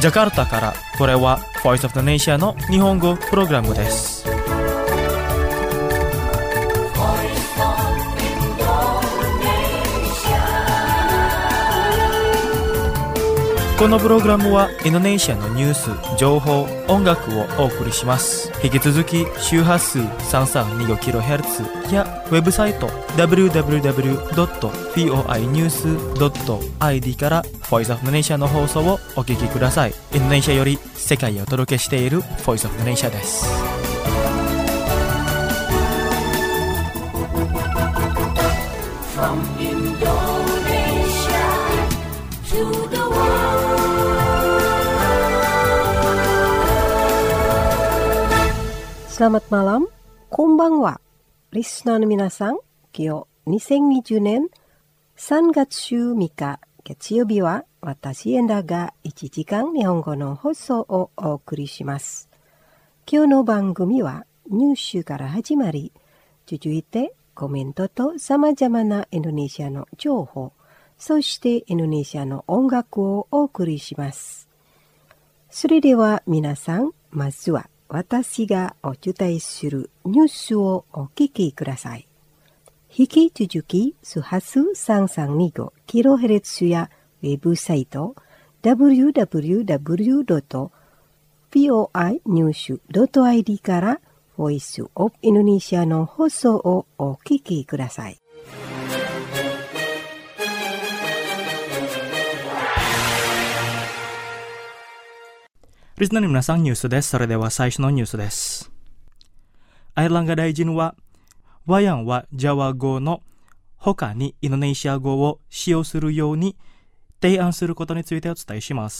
ジャカルタから、これは Voice of the Nation の日本語プログラムです。このプログラムはインドネシアのニュース、情報、音楽をお送りします。引き続き周波数 3325kHz やウェブサイト www.voinews.id から Voice of the Nation の放送をお聞きください。インドネシアより世界をお届けしている Voice of the Nation です。From Indonesia to the Selamat malam, konbanwa. Listenerの皆さん、今日2020年3月3日月曜日は私エンダが1時間日本語の放送をお送りします。今日の番組はニュースから始まり、続いてコメントと様々なインドネシアの情報、そしてインドネシアの音楽をお送りします。それでは皆さん、まずは私がお伝えするニュースをお聞きください。引き続き、周波数 3325kHz やウェブサイト www.voinews.id からVoice of Indonesia の放送をお聞きください。 リスナーの皆さん、ニュースです。それでは最初のニュースです。アイルランド大臣は、ワヤンはジャワ語の他にインドネシア語を使用するように提案することについてお伝えします。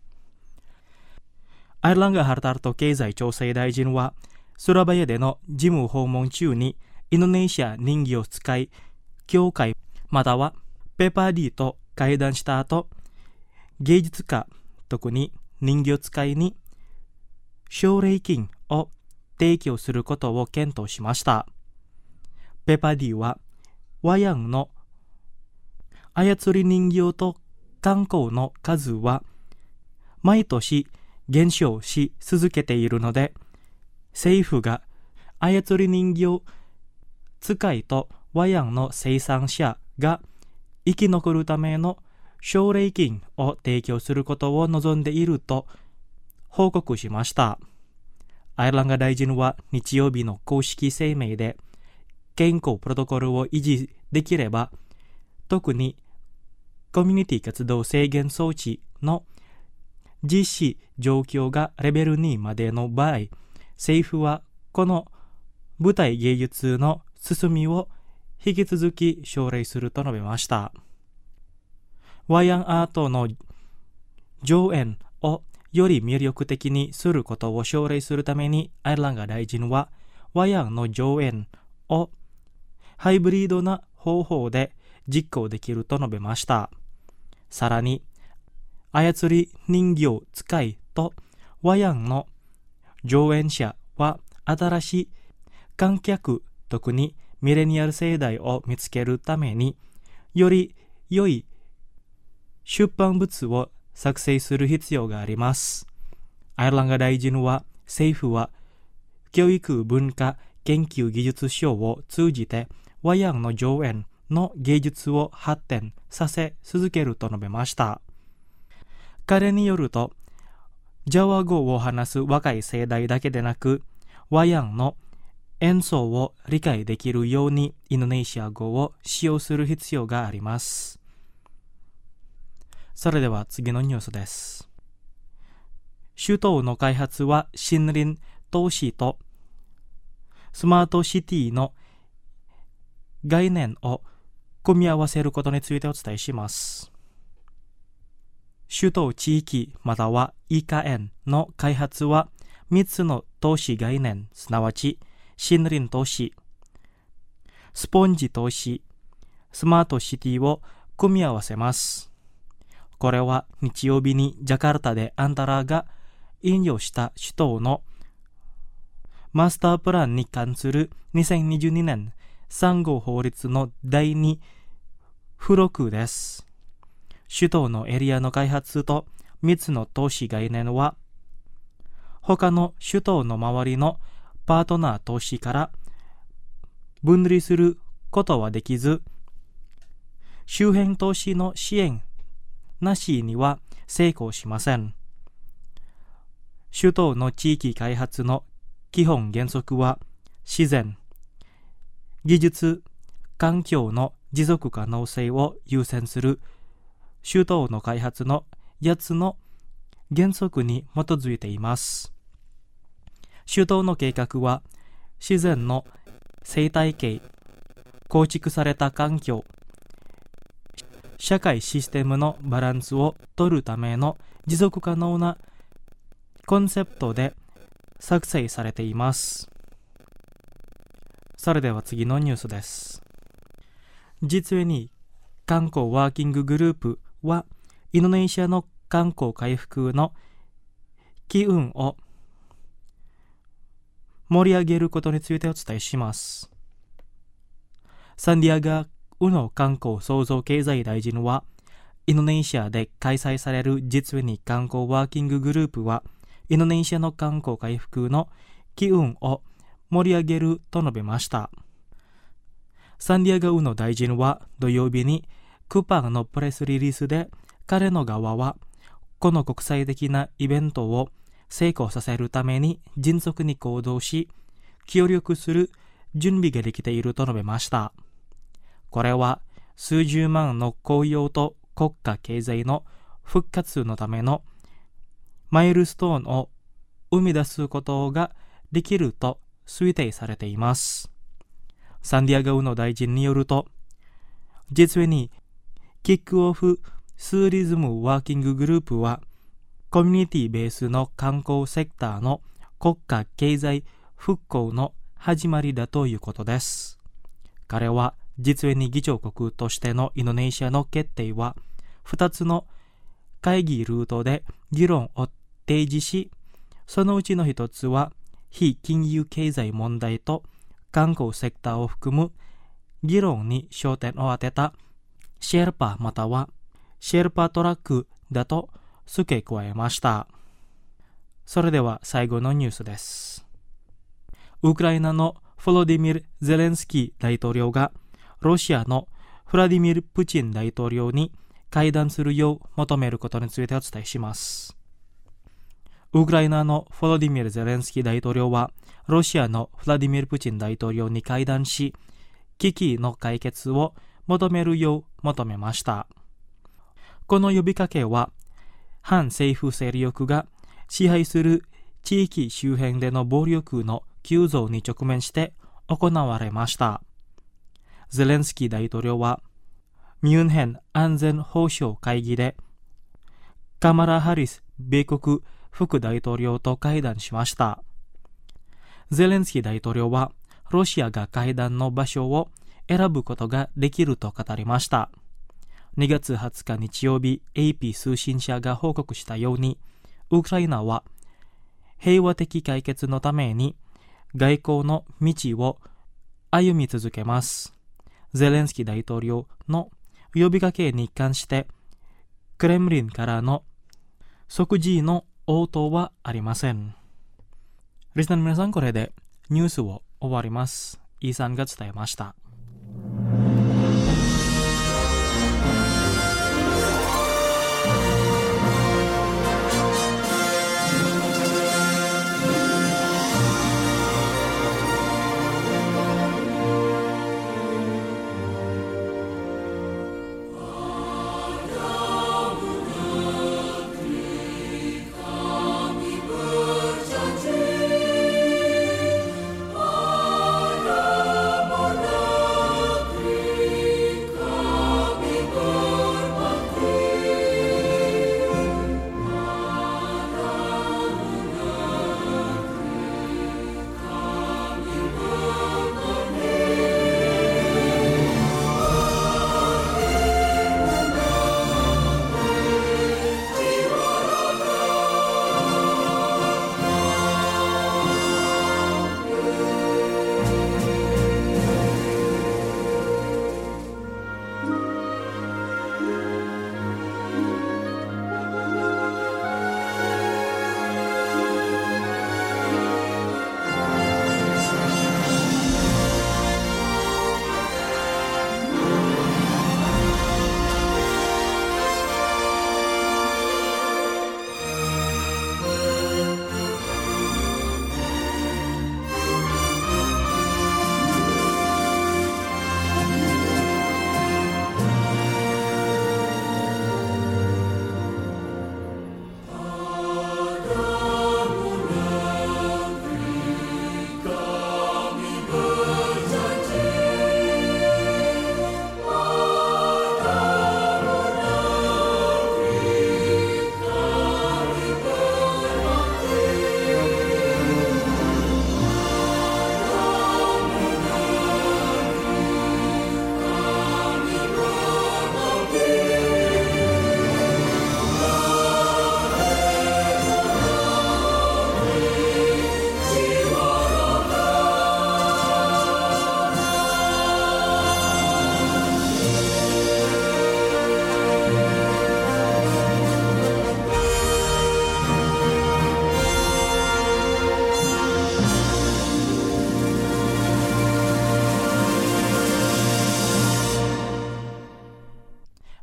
アイルランドハルタルト経済調整大臣は、スラバヤでの事務訪問中にインドネシア人形使い協会またはペパーディと会談した後、芸術家、特に人形使いに奨励金を提供することを検討しました。ペパディはワヤンの操り人形と観光の数は毎年減少し続けているので、政府が操り人形使いとワヤンの生産者が生き残るための奨励金を提供することを望んでいると報告しました。アイルランド大臣は日曜日の公式声明で、健康プロトコルを維持できれば、特にコミュニティ活動制限装置の実施状況がレベル2までの場合、政府はこの舞台芸術の進みを引き続き奨励すると述べました。ワヤンアートの上演をより魅力的にすることを奨励するために、アイルランド大臣はワヤンの上演をハイブリッドな方法で実行できると述べました。さらに、操り人形使いとワヤンの上演者は新しい観客、特にミレニアル世代を見つけるために、より良い出版物を作成する必要があります。アイルランド大臣は、政府は教育文化研究技術省を通じてワヤンの上演の芸術を発展させ続けると述べました。彼によると、ジャワ語を話す若い世代だけでなく、ワヤンの演奏を理解できるようにインドネシア語を使用する必要があります。それでは次のニュースです。首都の開発は森林都市とスマートシティの概念を組み合わせることについてお伝えします。首都地域またはイカエンの開発は3つの都市概念、すなわち森林都市、スポンジ都市、スマートシティを組み合わせます。これは日曜日にジャカルタでアンタラが引用した首都のマスタープランに関する2022年3号法律の第2付録です。首都のエリアの開発と 3つの投資概念は、他の首都の周りのパートナー投資から分離することはできず、周辺投資の支援なしには成功しません。首都の地域開発の基本原則は、自然、技術、環境の持続可能性を優先する首都の開発の8つの原則に基づいています。首都の計画は、自然の生態系、構築された環境、社会システムのバランスを取るための持続可能なコンセプトで作成されています。それでは次のニュースです。実に観光ワーキンググループは、インドネシアの観光回復の機運を盛り上げることについてお伝えします。サンディアガ・ウノ観光創造経済大臣は、インドネシアで開催される実に観光ワーキンググループは、インドネシアの観光回復の機運を盛り上げると述べました。サンディアガ・ウノ大臣は土曜日にクパンのプレスリリースで、彼の側はこの国際的なイベントを成功させるために迅速に行動し、協力する準備ができていると述べました。これは数十万の雇用と国家経済の復活のためのマイルストーンを生み出すことができると推定されています。サンディアガ・ウノ大臣によると、実にキックオフツーリズムワーキンググループは、コミュニティベースの観光セクターの国家経済復興の始まりだということです。彼は実に議長国としてのインドネシアの決定は、2つの会議ルートで議論を提示し、そのうちの1つは非金融経済問題と観光セクターを含む議論に焦点を当てたシェルパまたはシェルパトラックだと付け加えました。それでは最後のニュースです。ウクライナのヴォロディミル・ゼレンスキー大統領がロシアのフラディミル・プチン大統領に会談するよう求めることについてお伝えします。ウクライナのヴォロディミル・ゼレンスキー大統領はロシアのフラディミル・プチン大統領に会談し、危機の解決を求めるよう求めました。この呼びかけは、反政府勢力が支配する地域周辺での暴力の急増に直面して行われました。ゼレンスキー大統領は、ミュンヘン安全保障会議で、カマラ・ハリス米国副大統領と会談しました。ゼレンスキー大統領は、ロシアが会談の場所を選ぶことができると語りました。2月20日日曜日、AP 通信社が報告したように、ウクライナは平和的解決のために外交の道を歩み続けます。ゼレンスキー大統領の呼びかけに関して、クレムリンからの即時の応答はありません。リスナーの皆さん、これでニュースを終わります。イーサンが伝えました。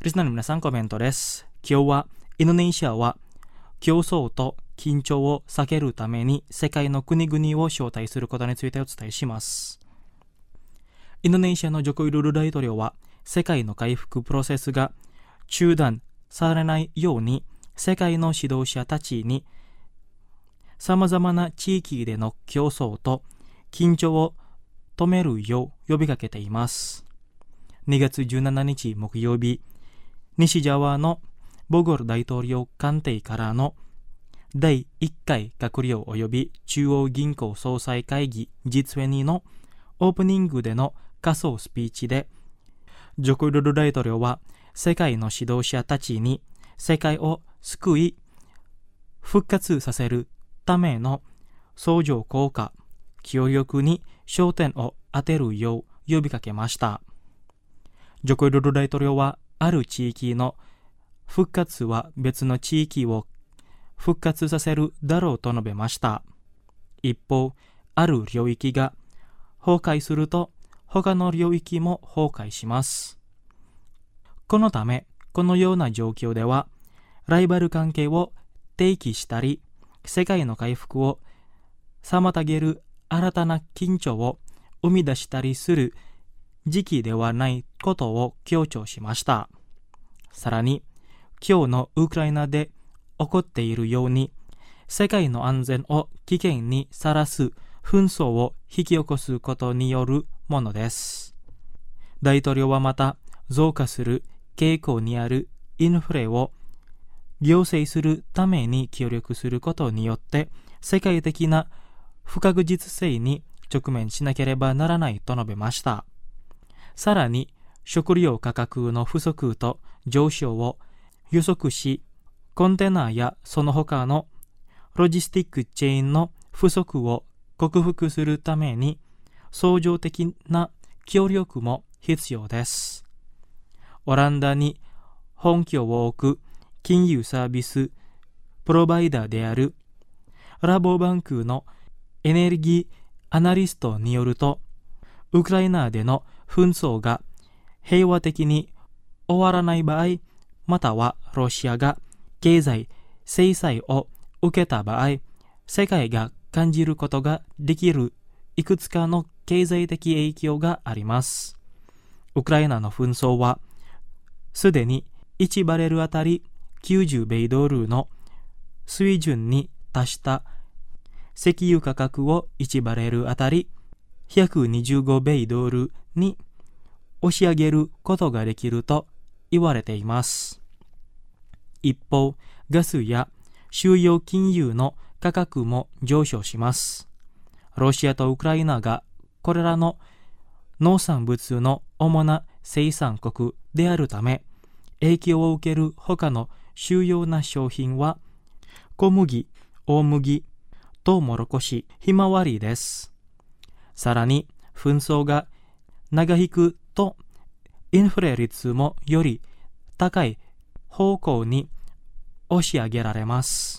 リスナーの皆さん、コメントです。今日はインドネシアは競争と緊張を避けるために世界の国々を招待することについてお伝えします。インドネシアのジョコ・ウィドド大統領は世界の回復プロセスが中断されないように世界の指導者たちに様々な地域での競争と緊張を止めるよう呼びかけています。2月17日木曜日、西ジャワのボゴル大統領官邸からの第1回閣僚及び中央銀行総裁会議 G20 のオープニングでの仮想スピーチで、ジョコ・ウィドド大統領は世界の指導者たちに世界を救い復活させるための相乗効果、協力に焦点を当てるよう呼びかけました。ジョコ・ウィドド大統領はある地域の復活は別の地域を復活させるだろうと述べました。一方、ある領域が崩壊すると他の領域も崩壊します。このため、このような状況では、ライバル関係を提起したり、世界の回復を妨げる新たな緊張を生み出したりする時期ではないことを強調しました。さらに、今日のウクライナで起こっているように、世界の安全を危険にさらす紛争を引き起こすことによるものです。大統領はまた、増加する傾向にあるインフレを行政するために協力することによって、世界的な不確実性に直面しなければならないと述べました。さらに、食料価格の不足と上昇を予測し、コンテナやその他のロジスティックチェーンの不足を克服するために、相乗的な協力も必要です。オランダに本拠を置く金融サービスプロバイダーであるラボバンクのエネルギーアナリストによると、ウクライナでの紛争が平和的に終わらない場合、またはロシアが経済制裁を受けた場合、世界が感じることができるいくつかの経済的影響があります。ウクライナの紛争は、すでに1バレルあたり90米ドルの水準に達した石油価格を1バレルあたり125米ドルに押し上げることができると言われています。一方、ガスや収容金融の価格も上昇します。ロシアとウクライナがこれらの農産物の主な生産国であるため、影響を受ける他の主要な商品は小麦、大麦、トウモロコシ、ひまわりです。さらに、紛争が長引くと、インフレ率もより高い方向に押し上げられます。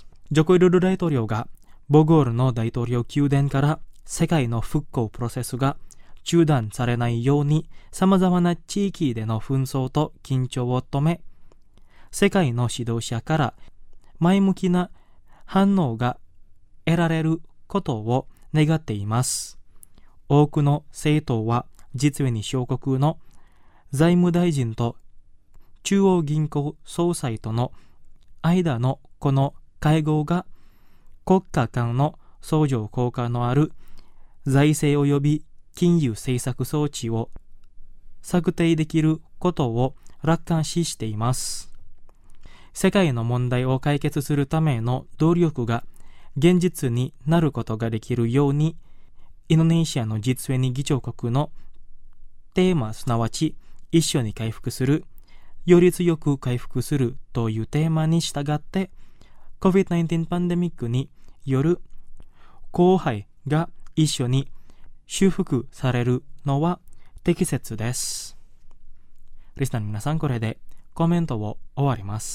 ジョコ・ウィドド大統領がボゴールの大統領宮殿から世界の復興プロセスが中断されないように様々な地域での紛争と緊張を止め、世界の指導者から前向きな反応が得られることを願っています。多くの政党は実に小国の財務大臣と中央銀行総裁との間のこの会合が国家間の相乗効果のある財政及び金融政策装置を策定できることを楽観視しています。世界の問題を解決するための努力が現実になることができるように、インドネシアのG20議長国のテーマ、すなわち一緒に回復する、より強く回復するというテーマに従って、COVID-19 パンデミックによる荒廃が一緒に修復されるのは適切です。リスナーの皆さん、これでコメントを終わります。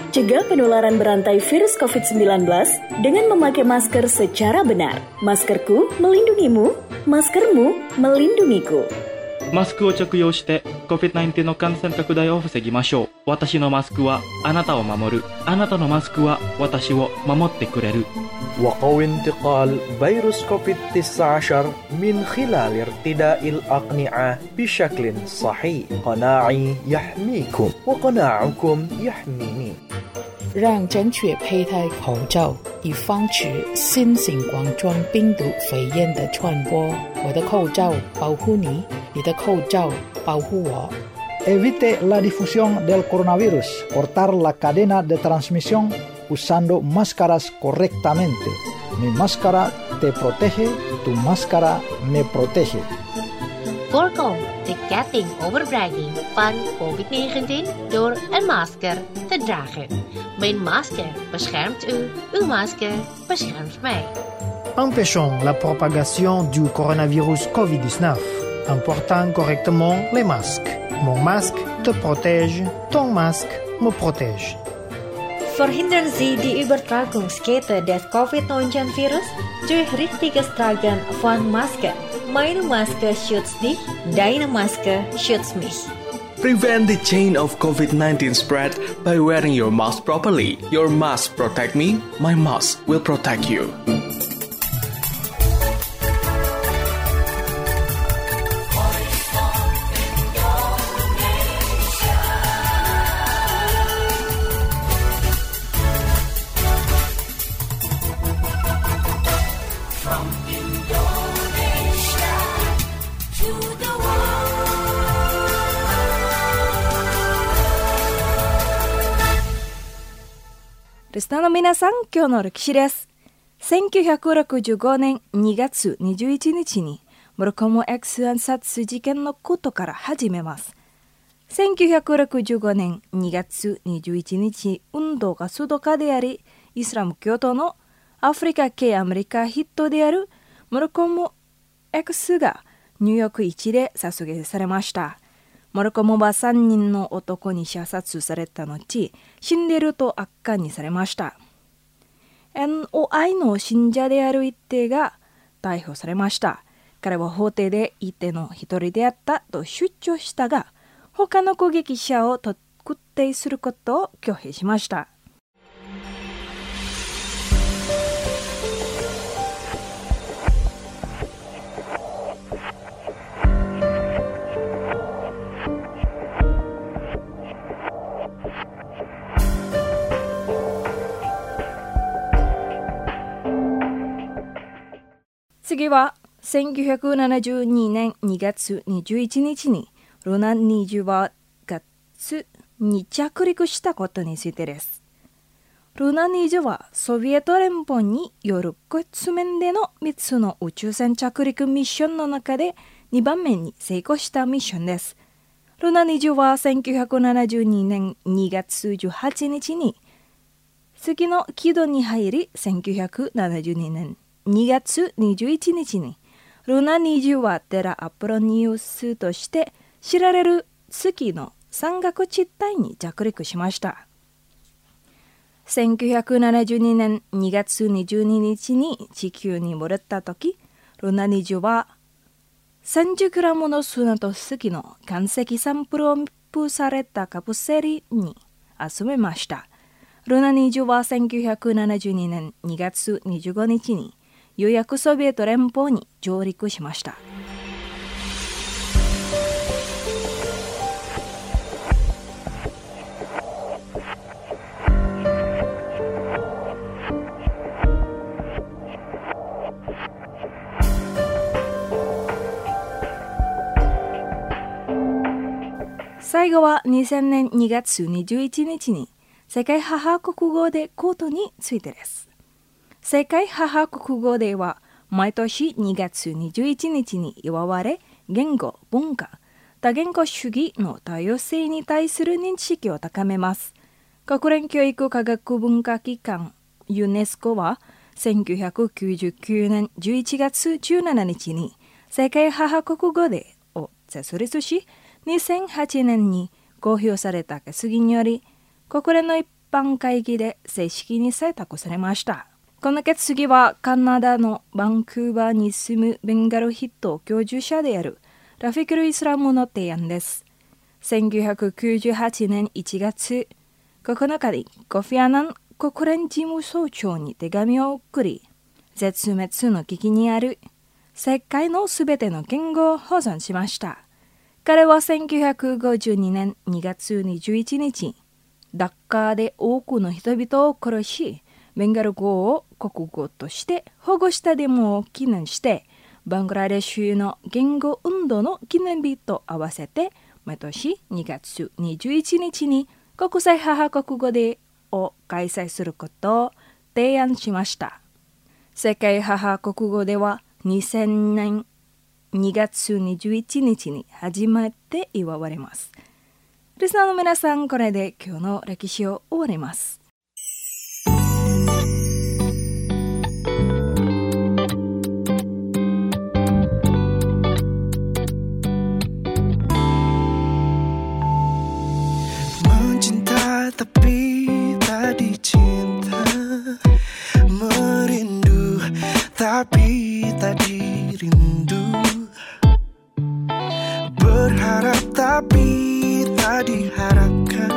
Cegah penularan berantai virus COVID-19 dengan memakai masker secara benar. Maskerku melindungimu, maskermu melindungiku. マスクを着用して COVID-19 の感染拡大を防ぎましょう。私のマスクはあなたを守る。あなたのマスクは私を守ってくれる。 وقوي انتقال فيروس كوفيد-19 من خلال ارتداء الأقنعة بشكل صحيح. قناعي يحميكم وقناعكم يحميني. 让正确佩戴口罩，以防止新型冠状病毒肺炎的传播。我的口罩保护你，你的口罩保护我。 Evite la difusión del coronavirus. Cortar la cadena de transmisión usando máscaras correctamente. Mi máscara te protege, tu máscara me protege. Voorkom de ketting overbrenging van COVID-19 door een masker te dragen. Mijn masker beschermt u, uw masker beschermt mij. Empêchons la propagation du coronavirus COVID-19 en portant correctement les masques. Mon masque te protège, ton masque me protège. Verhindern Sie die Übertragungskette des Covid-19-Virus durch richtiges Tragen von Masken. Meine Maske schützt dich, deine Maske schützt mich. Prevent the chain of COVID-19 spread by wearing your mask properly. Your mask protect me, my mask will protect you. リスナーの皆さん、今日の歴史です。1965年2月21日にモルコム X 暗殺事件のことから始めます。1965年2月21日、運動がスドカであり、イスラム教徒のアフリカ系アメリカヒットであるモルコム X がニューヨーク市で殺害されました。モルコムは3人の男に射殺された後、死んでいると悪化にされました。NOI の信者である一定が逮捕されました。彼は法廷で一定の一人であったと主張したが、他の攻撃者を特定することを拒否しました。次は1972年2月21日にルナ20は月に着陸したことについてです。ルナ20はソビエト連邦による月面での3つの宇宙船着陸ミッションの中で2番目に成功したミッションです。ルナ20は1972年2月18日に月の軌道に入り、1972年2月21日にルナ20はテラアプロニウスとして知られる月の山岳地帯に着陸しました。1972年2月22日に地球に戻ったとき、ルナ20は30グラムの砂と月の岩石サンプルを密封されたカプセルに集めました。ルナ20は1972年2月25日にようやくソビエト連邦に上陸しました。最後は2000年2月21日に世界母国語デーコートについてです。世界母国語デーは毎年2月21日に祝われ、言語、文化、多言語主義の多様性に対する認識を高めます。国連教育科学文化機関ユネスコは1999年11月17日に世界母国語デーを設立し、2008年に公表された決議により、国連の一般会議で正式に採択されました。この決議はカナダのバンクーバーに住むベンガル筆頭教授者であるラフィクル・イスラムの提案です。1998年1月9日にコフィアナン国連事務総長に手紙を送り、絶滅の危機にある世界のすべての言語を保存しました。彼は1952年2月21日、ダッカーで多くの人々を殺し、ベンガル語を国語として保護したデモを記念して、バングラデシュの言語運動の記念日と合わせて、毎年2月21日に国際母国語デーを開催することを提案しました。世界母国語デーは2000年2月21日に初めて祝われます。リスナーの皆さん、これで今日の歴史を終わります。 Mencinta tapi tak dicinta, merindu tapi tak dirindu, berharap tapi tak diharapkan,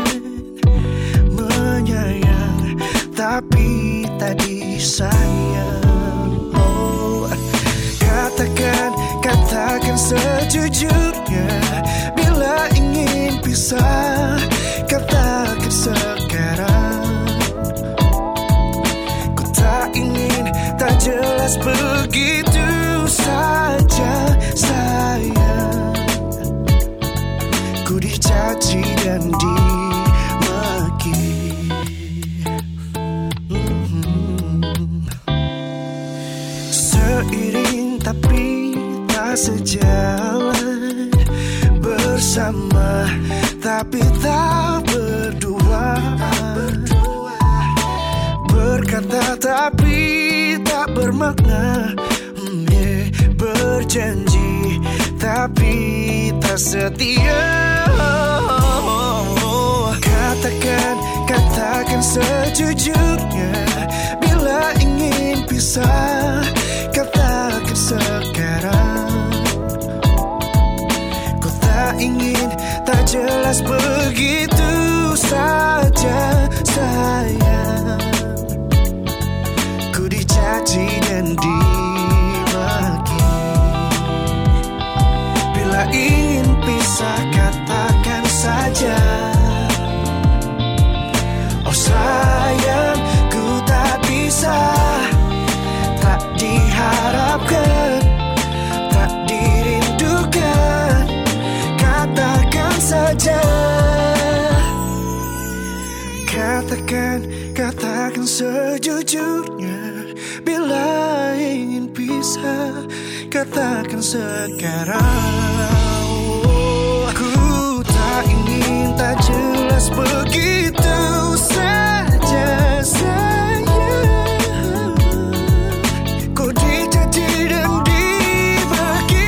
menyayang tapi tak disayang. Oh, katakan sejujurnya, bila ingin pisah, katakan sekarang. Ku tak ingin tak jelas begitu saja sayang. Ku dicaci dan dimaki. Seiring tapi tak sejalan, bersama tapi tak berdua, berkata tapi tak bermakna, berjanji tapi tak setia. Katakan sejujurnya, bila ingin pisah, katakan sekarang. Ku tak ingin tak jelas begitu saja sayang. Ku dicaci dan dimaki. Bila ingin pisah, katakan saja. Oh sayang, ku tak bisa, tak diharapkan, tak dirindukan. Katakan saja. Katakan sejujurnya, bila ingin pisah, katakan sekarang. Ku tak ingin tak jelas begitu saja sayang. Ku dicaci dan dimaki.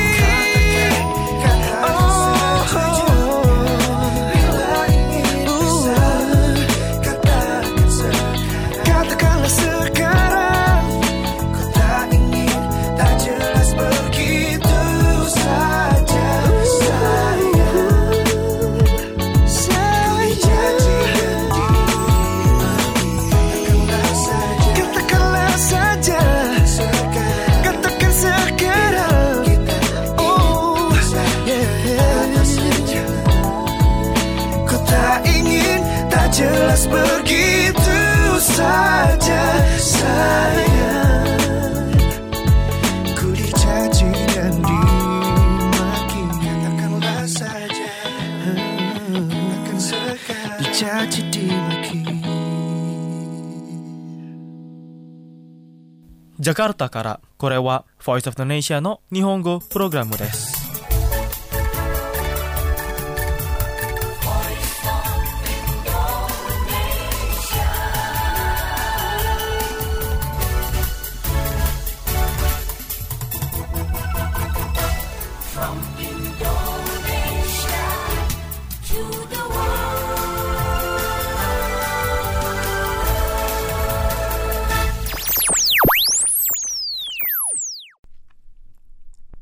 Katakanlah sekarang. Ku tak ingin tak jelas begitu saja sayang. Dicaci dan dimaki. Katakanlah saja. Katakan sekarang. Oh yeah. Ku tak ingin tak jelas begitu saja sayang. Ku dicaci dan dimaki. Katakanlah saja. Katakan sekarang. Dicaci dimaki. Jakarta からこれは Voice of the Nation の日本語プログラムです。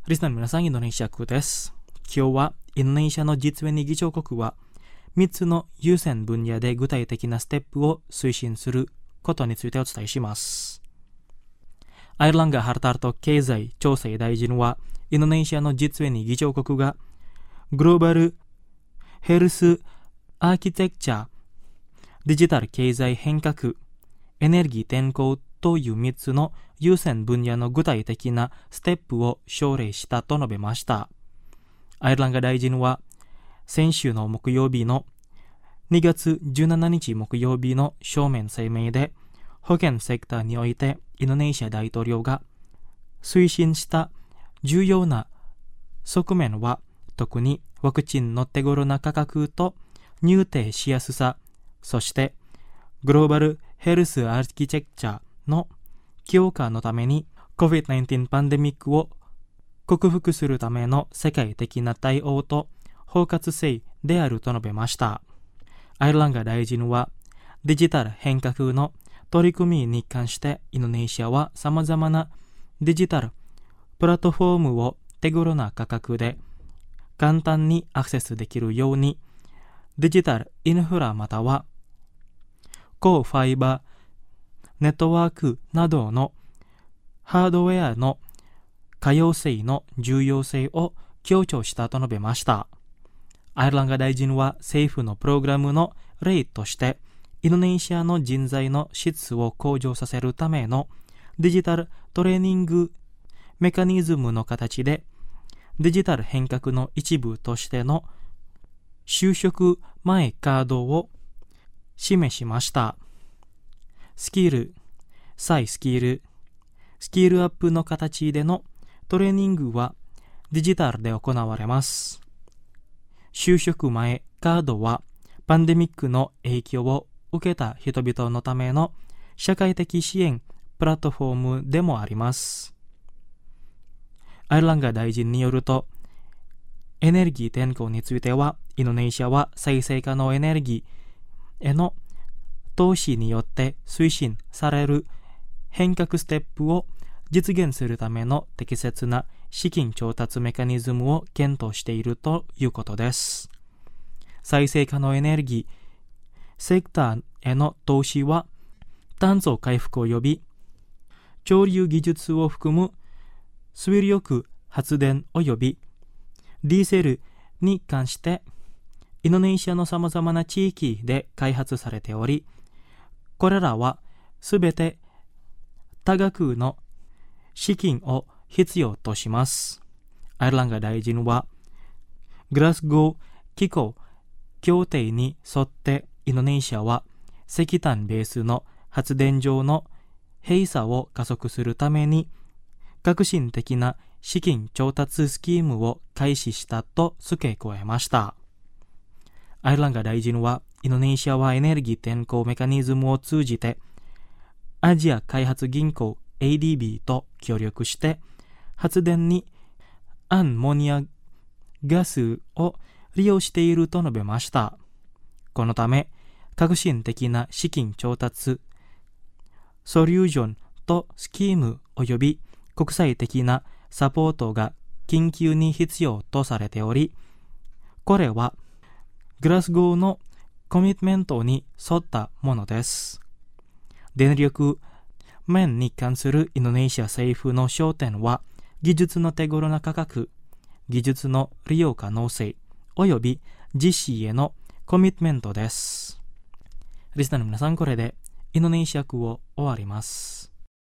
リスナーの皆さん、インドネシア語です。今日はインドネシアの G20 議長国は3つの優先分野で具体的なステップを推進することについてお伝えします。アイルランガ・ハルタルト経済調整大臣はインドネシアの G20 議長国がグローバルヘルスアーキテクチャ、デジタル経済変革、エネルギー転向という3つの優先分野の具体的なステップを奨励したと述べました。アイルランガ大臣は先週の木曜日の2月17日木曜日の書面声明で、保健セクターにおいてインドネシア大統領が推進した重要な側面は、特にワクチンの手頃な価格と入手しやすさ、そしてグローバルヘルスアーキテクチャの強化のために COVID-19 パンデミックを克服するための世界的な対応と包括性であると述べました。アイルランガ大臣はデジタル変革の取り組みに関してインドネシアは様々なデジタルプラットフォームを手頃な価格で簡単にアクセスできるようにデジタルインフラまたは高ファイバーネットワークなどのハードウェアの可用性の重要性を強調したと述べました。アイルランガ大臣は政府のプログラムの例としてインドネシアの人材の質を向上させるためのデジタルトレーニングメカニズムの形でデジタル変革の一部としての就職前カードを示しました。スキル、再スキル、スキルアップの形でのトレーニングはデジタルで行われます。就職前カードはパンデミックの影響を受けた人々のための社会的支援プラットフォームでもあります。アイルランガ大臣によると、エネルギー転向については、インドネシアは再生可能エネルギーへの投資によって推進される変革ステップを実現するための適切な資金調達メカニズムを検討しているということです。再生可能エネルギーセクターへの投資は炭素回復及び潮流技術を含む水力発電及びディーゼルに関してインドネシアの様々な地域で開発されており、これらはすべて多額の資金を必要とします。アイルランガ大臣はグラスゴー気候協定に沿ってインドネシアは石炭ベースの発電所の閉鎖を加速するために革新的な資金調達スキームを開始したと付け加えました。アイルランガ大臣はインドネシアはエネルギー転向メカニズムを通じてアジア開発銀行 ADB と協力して発電にアンモニアガスを利用していると述べました。このため革新的な資金調達ソリューションとスキーム及び国際的なサポートが緊急に必要とされており、これはグラスゴーのコミットメントに沿ったものです。電力面に関するインドネシア政府の焦点は、技術の手頃な価格、技術の利用可能性、及び実施へのコミットメントです。リスナーの皆さん、これでインドネシア語を終わります。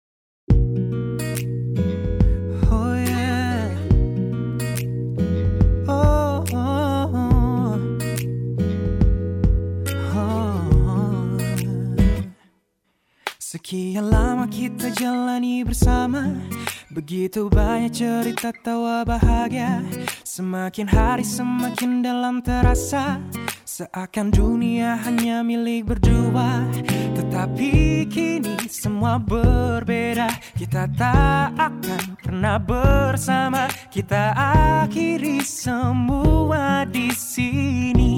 Sekian lama kita jalani bersama, begitu banyak cerita tawa bahagia. Semakin hari semakin dalam terasa, seakan dunia hanya milik berdua. Tetapi kini semua berbeda, kita tak akan pernah bersama. Kita akhiri semua di sini,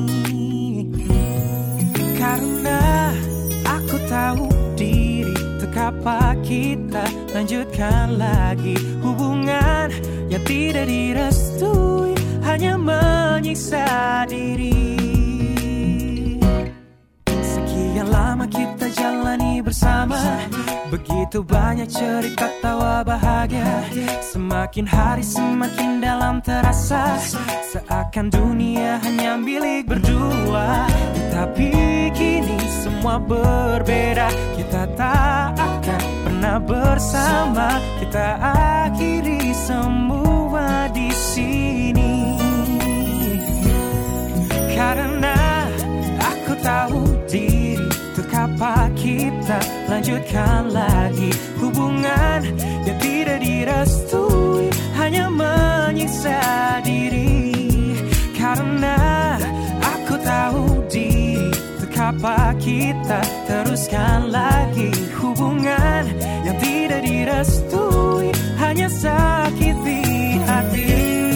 karena aku tahu diri, tak apa kita lanjutkan lagi hubungan Hubungan yang tidak direstui hanya menyiksa diri. Sekian lama kita jalani bersama, begitu banyak cerita tawa bahagia. Semakin hari semakin dalam terasa, seakan dunia hanya milik berdua. Tapi kini semua berbeda, kita tak akan pernah bersama. Kita akhiri semua di sini. Karena aku tahu diri, untuk apa kita lanjutkan lagi hubungan yang tidak direstui hanya menyiksa diri. Karena aku tahu diri, untuk apa kita teruskan lagi hubungan yang tidak direstui hanya sakiti hati.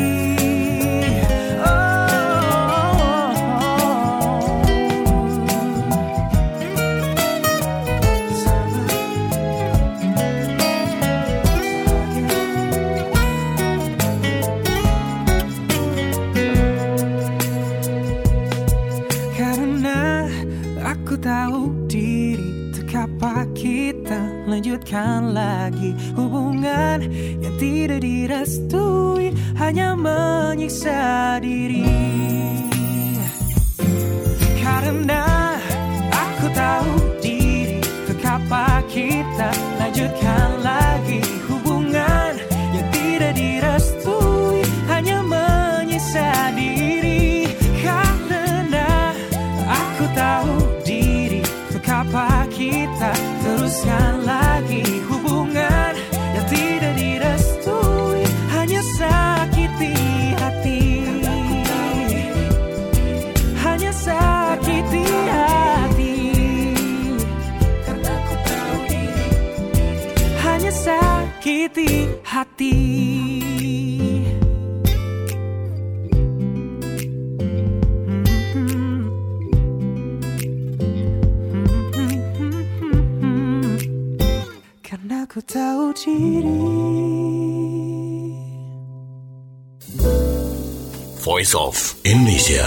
Tahu diri, untuk apa kita lanjutkan lagi hubungan yang tidak direstui hanya menyiksa diri. Karena aku tahu diri, untuk apa kita lanjutkan lagi hubungan yang tidak direstui hanya menyiksa diri. Karena aku tahu apa kita teruskan lagi hubungan yang tidak direstui hanya sakiti hati. Hanya sakiti hati. Karena aku tahu diri, hanya sakiti hati. Aku tahu diri. Voice of Indonesia.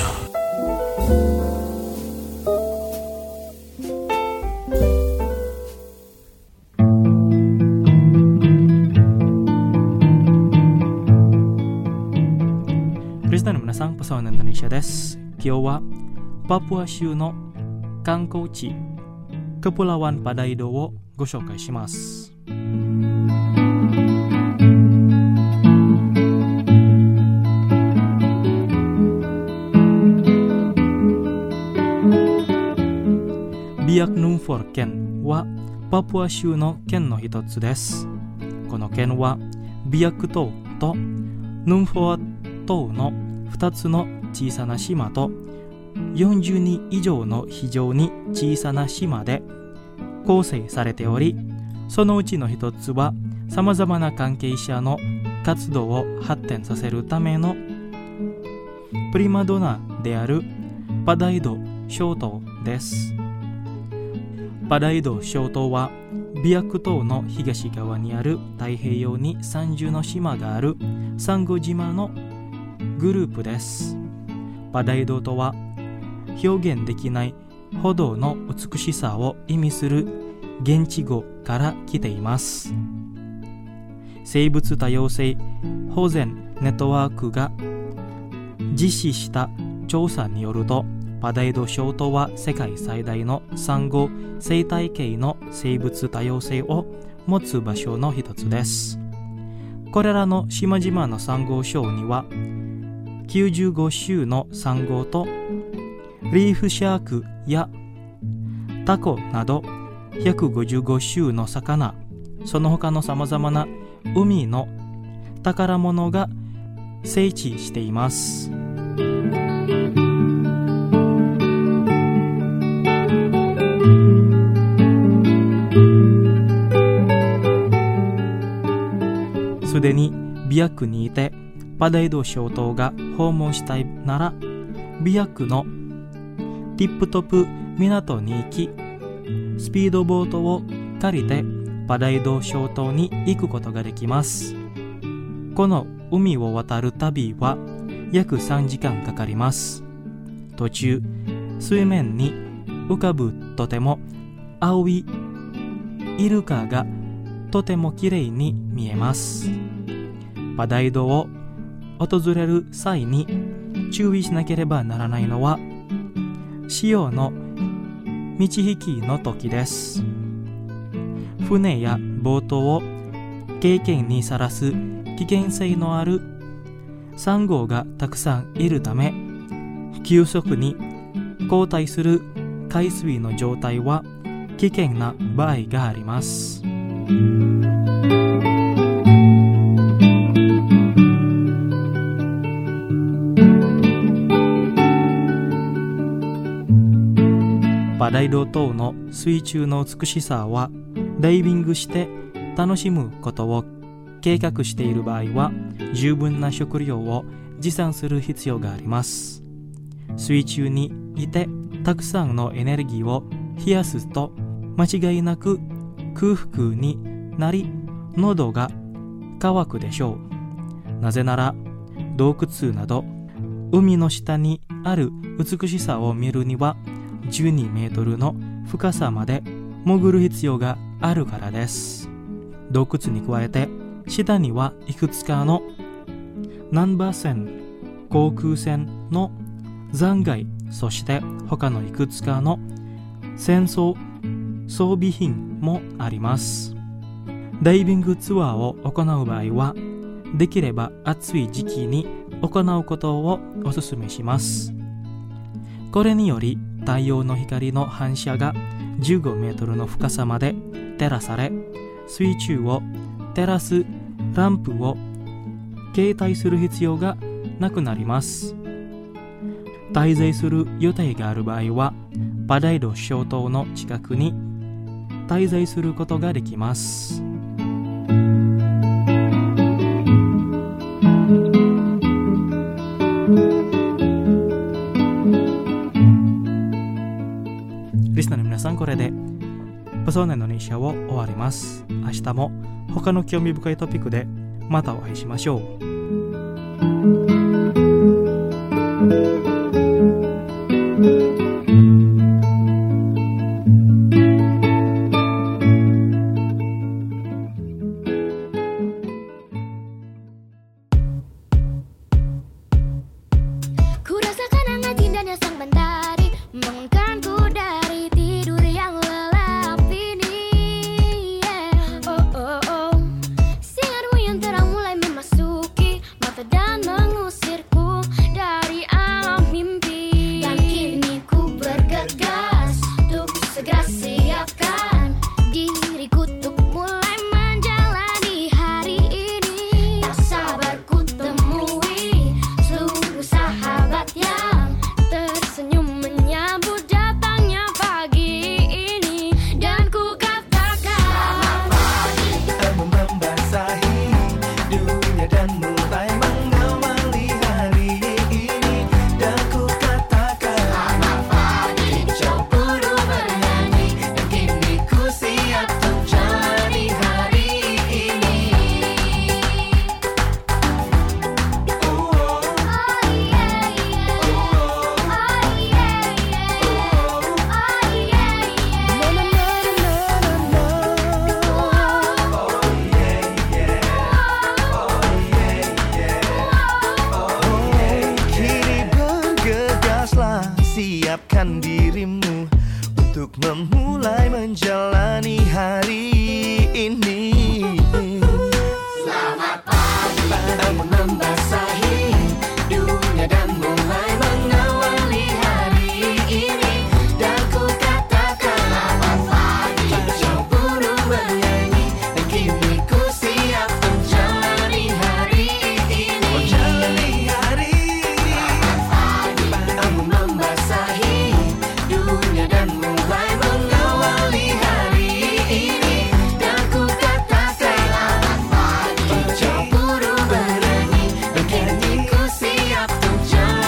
Kristen minasang, Pesawat Indonesia desu. Kyou wa Papua Shu no Kankouchi, Kepulauan Padaido woご紹介します。ビアクヌンフォル県はパプア州の県の一つです。この県はビアク島とヌンフォア島の2つの小さな島と42以上の非常に小さな島で構成されており、そのうちの一つはさまざまな関係者の活動を発展させるためのプリマドナであるパダイド諸島です。パダイド諸島はビアク島の東側にある太平洋に30の島があるサンゴ島のグループです。パダイドとは表現できないほどの美しさを意味する現地語から来ています。生物多様性保全ネットワークが実施した調査によると、パダイド諸島は世界最大のサンゴ生態系の生物多様性を持つ場所の一つです。これらの島々のサンゴ礁には95種のサンゴとリーフシャークやタコなど155種の魚、その他のさまざまな海の宝物が生息しています。すでにビアクにいてパダイド諸島が訪問したいなら、ビアクのティップトップ港に行き、スピードボートを借りてパダイド諸島に行くことができます。 この海を渡る旅は約3時間かかります。途中、水面に浮かぶとても青いイルカがとてもきれいに見えます。パダイドを訪れる際に注意しなければならないのは潮の満ち引きの時です。船やボートを経験にさらす危険性のあるサンゴがたくさんいるため、急速に後退する海水の状態は危険な場合があります。パダイド島の水中の美しさはダイビングして楽しむことを計画している場合は十分な食料を持参する必要があります。水中にいてたくさんのエネルギーを冷やすと間違いなく空腹になり喉が渇くでしょう。なぜなら洞窟など海の下にある美しさを見るには12メートルの深さまで潜る必要があるからです。洞窟に加えて下にはいくつかの難波線、航空船の残骸、そして他のいくつかの戦争装備品もあります。ダイビングツアーを行う場合はできれば暑い時期に行うことをお勧めします。これにより太陽の光の反射が15メートルの深さまで照らされ、水中を照らすランプを携帯する必要がなくなります。滞在する予定がある場合はパダイド諸島の近くに滞在することができます。リスナーの皆さん、これでパソネの日を終わります。明日も他の興味深いトピックでまたお会いしましょう。 Siapkan dirimu untuk memulai menjalani hari ini. Selamat pagi, bangun membasahi dunia dan mulai mengawali hari ini. Dan ku katakan selamat pagi, jauh burung bernyanyi, dan kini ku siap menjalani hari ini. Menjalani hari. Selamat pagi, bangun membasahi dunia dan mulai mengawali hari ini. Dan ku katakan selamat pagi, jauh burung bernyanyi, dan kini ku siap menjalani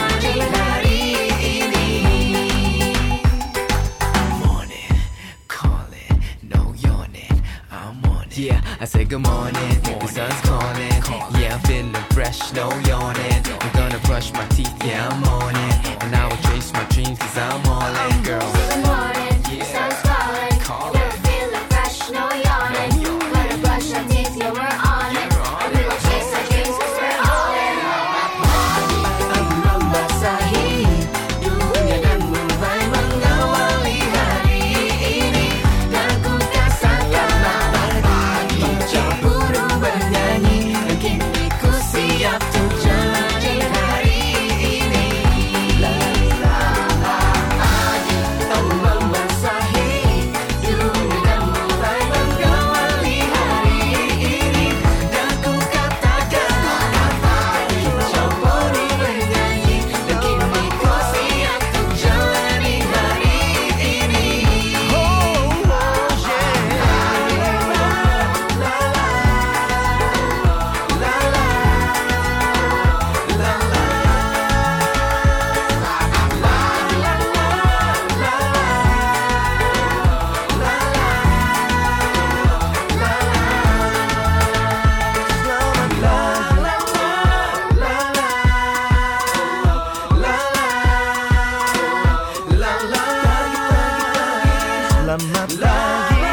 Yeah, I say good morning, the sun's calling. Yeah, I'm feeling fresh, no yawning. I'm gonna brush my teeth, yeah, I'm on it. And I will chase my dreams, cause I'm all in, girl. Good morning, the sun's calling. Yeah, I'm feeling fresh, no yawning. Gonna brush our teeth, yeah, we're on it. And we will chase our dreams, cause we're all in. Aku membasahi dunia dan mulai mengawali hari ini. Dan ku rasakan pagi cemburu bernyanyi. Dan kini ku siap untuk jalani hari ini. La la la, aku membasahi dunia dan mulai mengawali hari ini. Dan ku katakan pagi cemburu bernyanyi. Dan kini ku siap untuk jalani hari ini. Oh, Selamat pagi.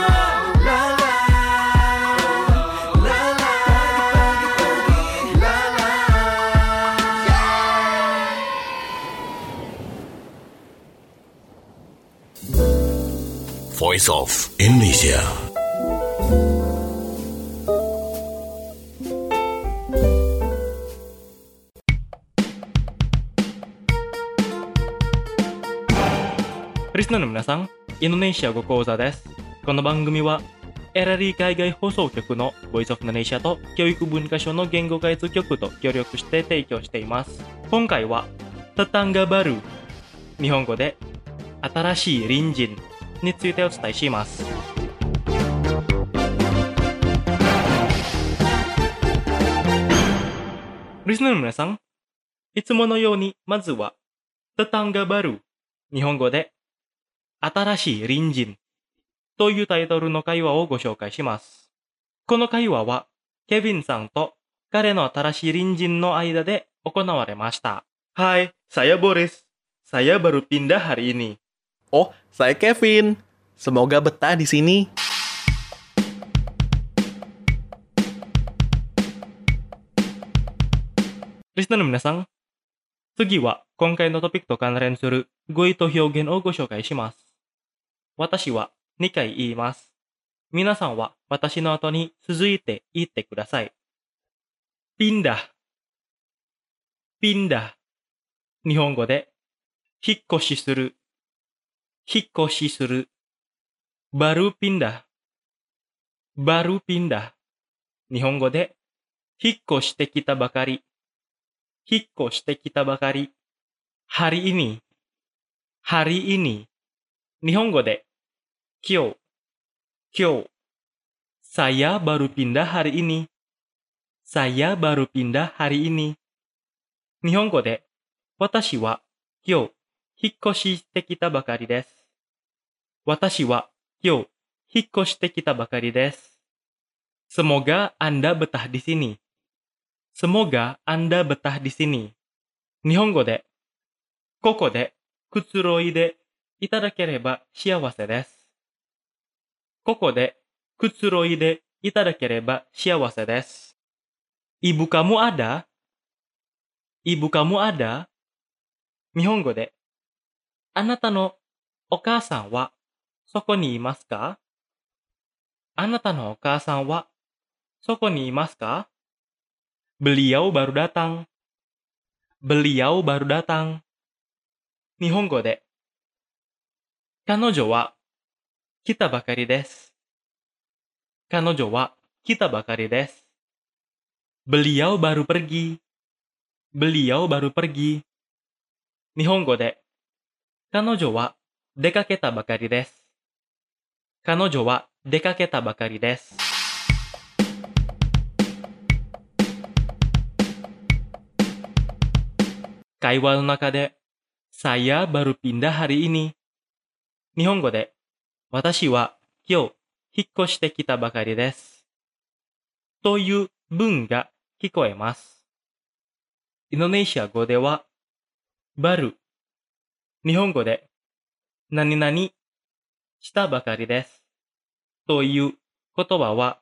Voice of Indonesia. Listenerの皆さん、インドネシア語講座です。この番組は、LRI 海外放送局の Voice of Indonesia と教育文化省の言語開発局と協力して提供しています。今回は、Tetangga Baru、日本語で、新しい隣人についてお伝えします。リスナーの皆さん、いつものように、まずは、Tetangga Baru、日本語で、新しい隣人というタイトルの会話をご紹介します。この会話は、ケビンさんと彼の新しい隣人の間で行われました。Hai, saya Boris. Saya baru pindah hari ini. Oh, saya Kevin. Semoga betah di sini. Listener の皆さん、次は今回のトピックと関連する語彙と表現をご紹介します。私は2回言います。皆さんは私の後に続いて言ってください。pindah、pindah、日本語で引っ越しする、引っ越しする。baru pindah、baru pindah、日本語で引っ越してきたばかり、引っ越してきたばかり。hari ini、hari ini、日本語で今日、今日。Saya baru pindah hari ini. Saya baru pindah hari ini. 日本語で、私は今日引っ越ししてきたばかりです。私は今日引っ越してきたばかりです。Semoga Anda betah di sini. Semoga Anda betah di sini. 日本語で、ここでくつろいでいただければ幸せです。ここでくつろいでいただければ幸せです。Ibu kamu ada? Ibu kamu ada? 日本語で、あなたのお母さんはそこにいますか？あなたのお母さんはそこにいますか？ Beliau baru datang. Beliau baru datang. 日本語で、彼女は来たばかりです。彼女は来たばかりです。Beliau baru pergi. Beliau baru pergi. 日本語で、彼女は出かけたばかりです。彼女は出かけたばかりです。会話の中で、Saya baru pindah hari ini。日本語で、私は今日引っ越してきたばかりです。という文が聞こえます。インドネシア語では、バル。日本語で、何々したばかりです。という言葉は、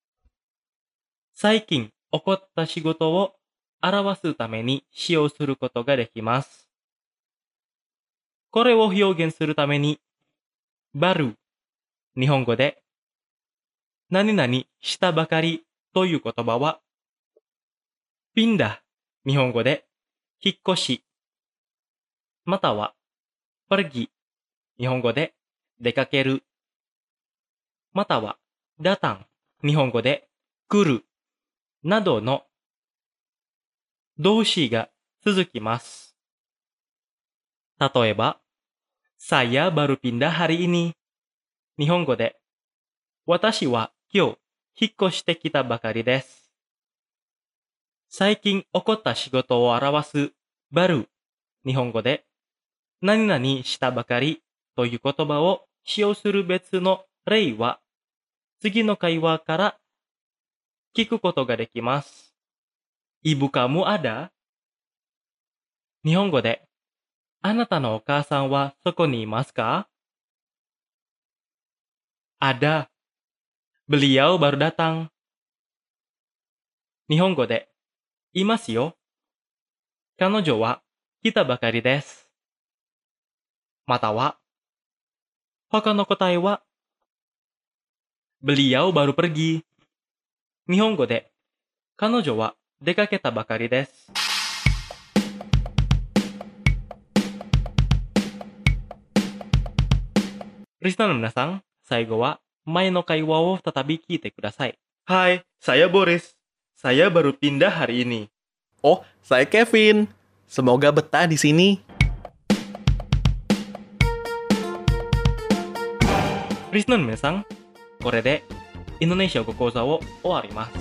最近起こった仕事を表すために使用することができます。これを表現するために、バル。日本語で、何々したばかりという言葉は、ピンダ。日本語で、引っ越し。または、パルギ。日本語で、出かける。または、ダタン。日本語で、来る。などの動詞が続きます。例えば、saya baru pindah hari ini。日本語で、私は今日引っ越してきたばかりです。最近起こった仕事を表すバル。日本語で、何々したばかりという言葉を使用する別の例は、次の会話から聞くことができます。Ibu kamu ada？日本語で、あなたのお母さんはそこにいますか？ Ada。Beliau baru datang。日本語で、いますよ。彼女は来たばかりです。または、他の答えは、Beliau baru pergi。日本語で、彼女は出かけたばかりです。リスナーの皆さん、最後は前の会話を再び聞いてください。 Hai, saya Boris. Saya baru pindah hari ini. Oh, saya Kevin. Semoga betah di sini. リスナーの皆さん、これでインドネシア語講座を終わります。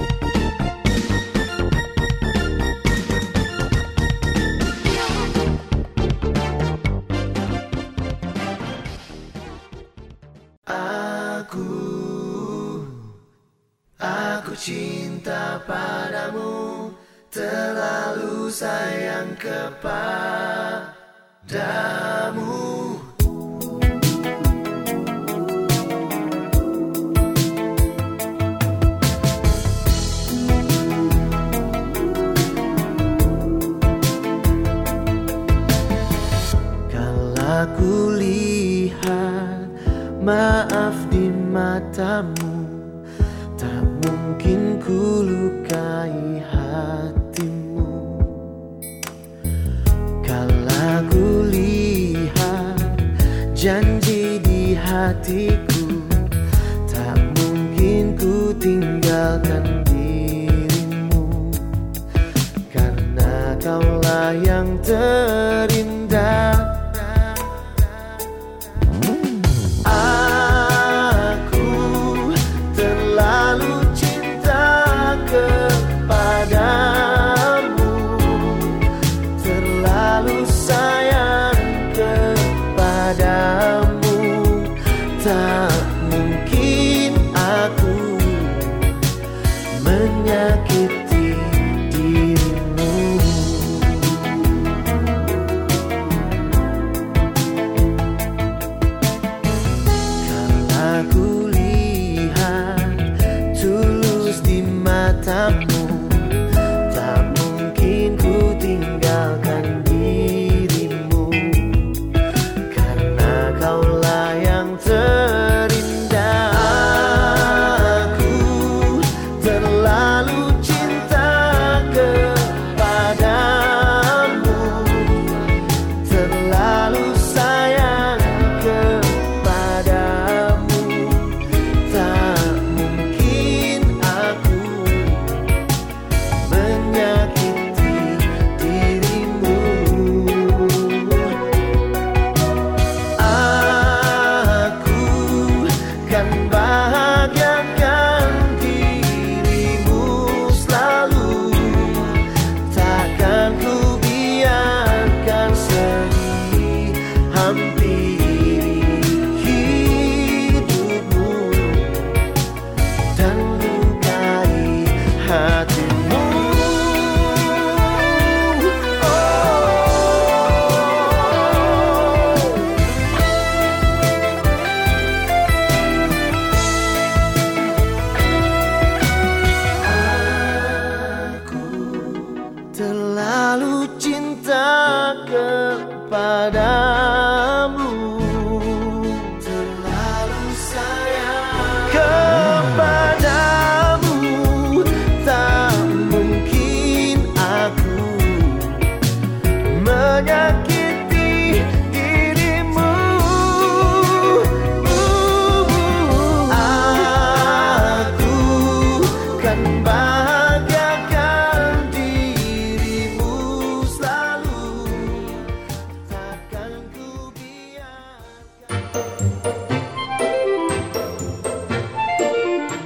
Aku cinta padamu, terlalu sayang kepadamu. Kalau ku lihat maaf di matamu, mungkin ku lukai hatimu. Kalau ku lihat janji di hatiku, tak mungkin ku tinggalkan dirimu. Karena kaulah yang terindah.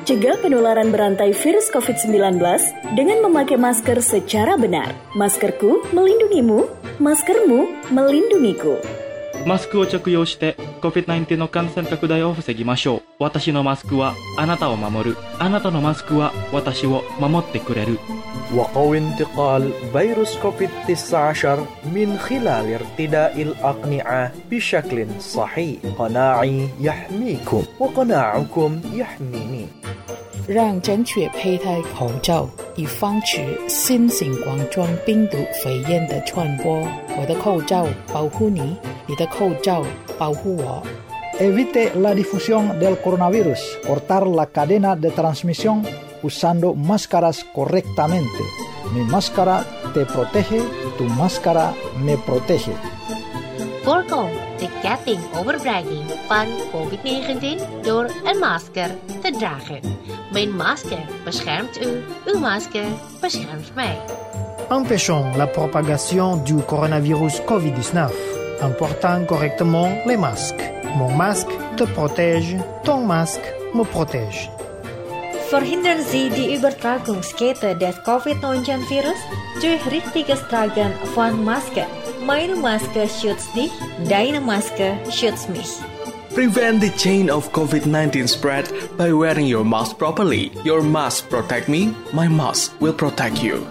Cegah penularan berantai virus COVID-19 dengan memakai masker secara benar. Maskerku melindungimu, maskermu melindungiku. マスクを着用して COVID-19 の感染拡大を防ぎましょう。私のマスクはあなたを守る。あなたのマスクは私を守ってくれる。 وقو انتقال فيروس كوفيد-19 من خلال ارتداء الأقنعة بشكل صحيح. قناعي يحميكم وقناعكم يحميني. 让正确佩戴口罩，以防止新型冠状病毒肺炎的传播。我的口罩保护你，你的口罩保护我。 Evite la difusión del coronavirus. Cortar la cadena de transmisión usando máscaras correctamente. Mi máscara te protege, tu máscara me protege. Voorkom de ketting overbregging van COVID-19 door een masker te dragen. Mijn masker beschermt u, uw masker beschermt mij. Empêchons la propagation du coronavirus COVID-19 en portant correctement les masques. Mon masque te protège, ton masque me protège. Verhindern Sie die Übertragungskette des Covid-19-Virus durch richtiges Tragen von Maske. Meine Maske schützt dich, deine Maske schützt mich. Prevent the chain of COVID-19 spread by wearing your mask properly. Your mask protect me, my mask will protect you.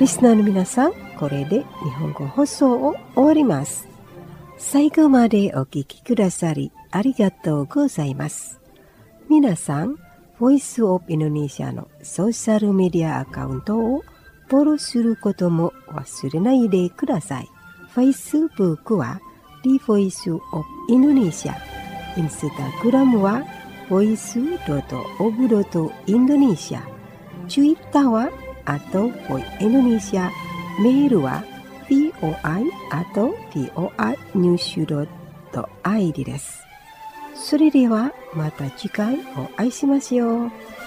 リスナーの皆さん、これで日本語放送を終わります。最後までお聞きくださりありがとうございます。皆さん、ボイスオブインドネシアのソーシャルメディアアカウントをフォローすることも忘れないでください。Facebook は The Voice of Indonesia、Instagram は voice.of.indonesia、Twitter は@voindonesia、メールは voi@voinews.id です。それではまた次回お会いしましょう。